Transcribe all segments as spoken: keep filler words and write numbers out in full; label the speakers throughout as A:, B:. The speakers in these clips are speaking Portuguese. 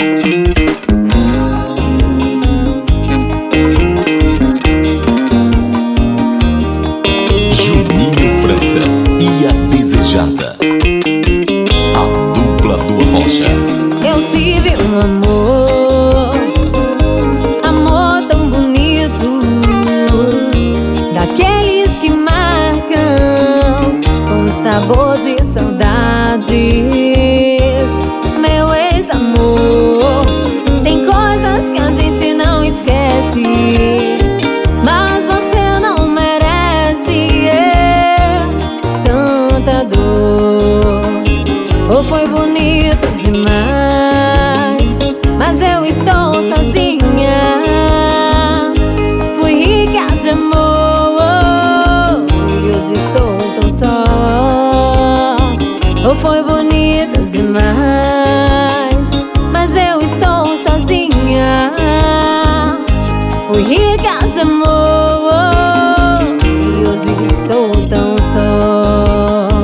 A: Juninho França e a Desejada, a dupla do Arrocha.
B: Eu tive um amor, amor tão bonito, daqueles que marcam com sabor de saudades. Meu ex-amor, tem coisas que a gente não esquece, mas você não merece é, tanta dor. Ou foi bonito demais, mas eu estou sozinha. Fui rica de amor e hoje estou tão só. Ou foi bonito demais, mas eu estou sozinha. Fui rica de amor e hoje estou tão só.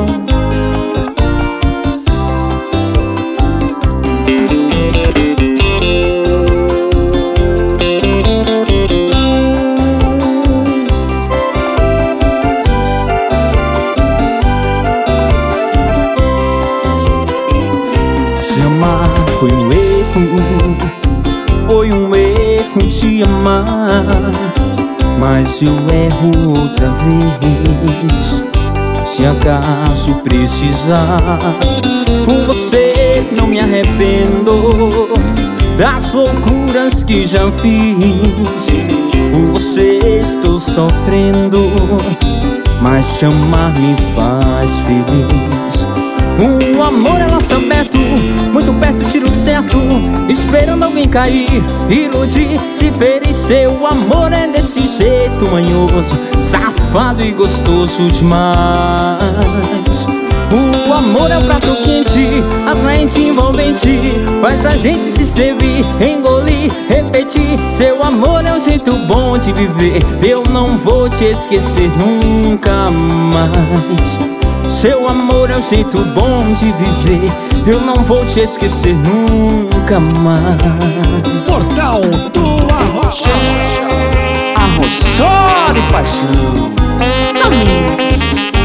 C: Te amar foi um erro, foi um erro te amar. Mas se eu erro outra vez, se acaso precisar, por você não me arrependo das loucuras que já fiz. Por você estou sofrendo, mas te amar me faz feliz. O amor é laço aberto, muito perto, tiro certo, esperando alguém cair, iludir, se ferir. Seu amor é desse jeito manhoso, safado e gostoso demais. O amor é um prato quente, atraente, envolvente, faz a gente se servir, engolir, repetir. Seu amor é um jeito bom de viver, eu não vou te esquecer nunca mais. Seu amor é um jeito bom de viver, eu não vou te esquecer nunca mais.
A: Portal do Arrocha.
C: Arrochar e paixão.
B: Somente.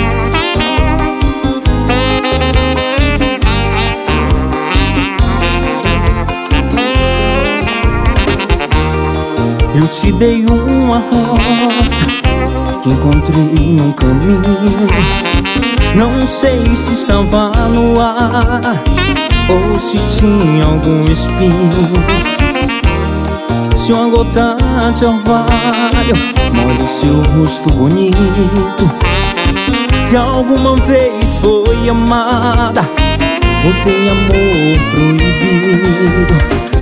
C: Eu te dei uma rosa que encontrei num caminho. Não sei se estava no ar ou se tinha algum espinho. Se uma gota de orvalho molha o seu rosto bonito, se alguma vez foi amada ou tem amor proibido.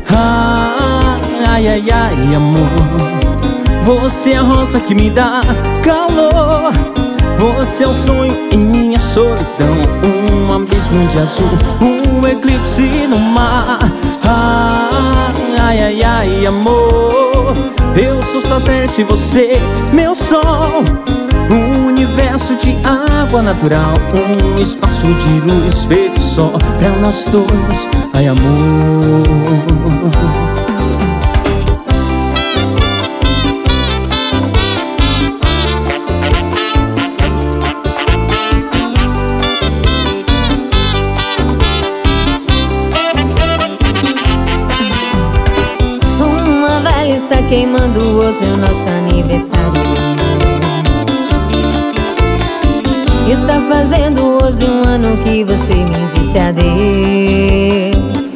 C: Ai, ai, ai, amor, você é a rosa que me dá calor. Você é o sonho em minha solidão, um abismo de azul, um eclipse no mar. Ai, ai, ai, ai, amor, eu sou satélite, você, meu sol. Um universo de água natural, um espaço de luz feito só pra nós dois. Ai, amor.
B: Está queimando hoje o nosso aniversário. Está fazendo hoje um ano que você me disse adeus.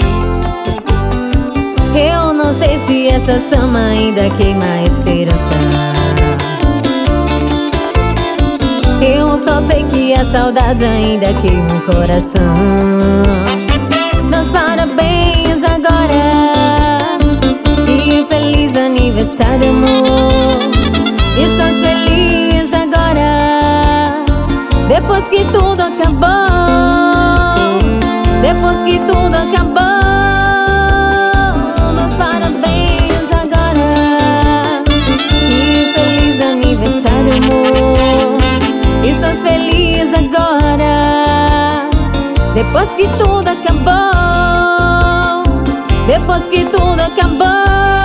B: Eu não sei se essa chama ainda queima a esperança. Eu só sei que a saudade ainda queima o coração. Meus parabéns agora e feliz aniversário, amor. Estás feliz agora, depois que tudo acabou, depois que tudo acabou. Meus parabéns agora e feliz aniversário, amor. Estás feliz agora, depois que tudo acabou, depois que tudo acabou.